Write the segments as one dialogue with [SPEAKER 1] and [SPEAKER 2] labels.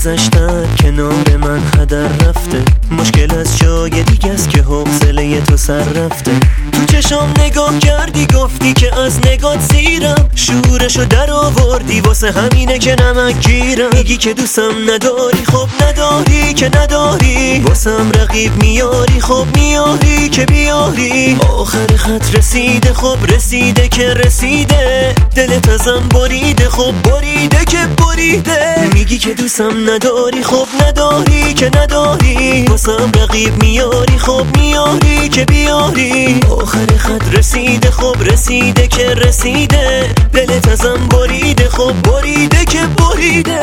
[SPEAKER 1] گذشتن کنار من هدر رفته، مشکل از جای دیگه است که حوصله تو سر رفته. تو چشام نگاه کردی گفتی که از نگات زیرم، شورشو در آوردی واسه همینه که نمک گیرم. میگی که دوستم نداری، خب نداری که نداری، واسم رقیب میاری، خب میاری که بیاری. آخر خط رسیده، خب رسیده که رسیده، دلت ازم بریده، خب بریده که بریده. میگی که دوستم نداری، خب نداری که نداری، واسم رقیب میاری، خب میاری که بیاری. آخر خط رسیده، خب رسیده که رسیده، دلت ازم بریده، خب بریده که بریده.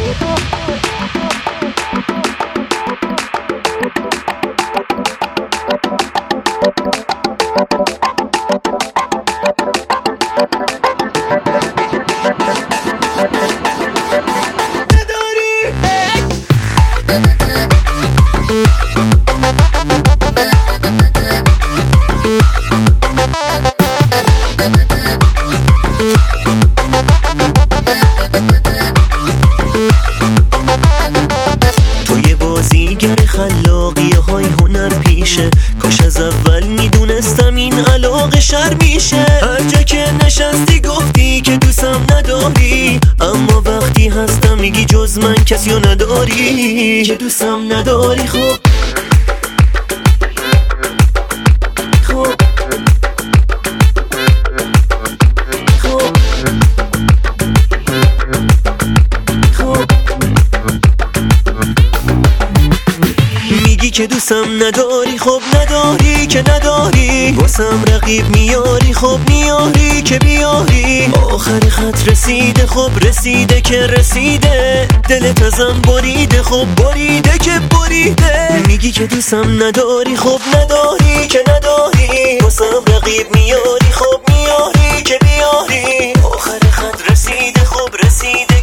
[SPEAKER 1] خلاقیه های هنر پیشه، کاش از اول میدونستم این علاقه شر میشه. هر جا که نشستی گفتی که دوستم نداری، اما وقتی هستم میگی جز من کسی رو نداری، که دوستم نداری. خب که دوستم نداری، خب نداری که نداری، واسم رقیب میاری، خب میاری که بیاری. آخر خط رسیده، خب رسیده که رسیده، دلت ازم بریده، خب بریده که بریده. میگی که دوستم نداری، خب نداری که نداری، واسم رقیب میاری، خب میاری که بیاری. آخر خط رسیده، خب رسیده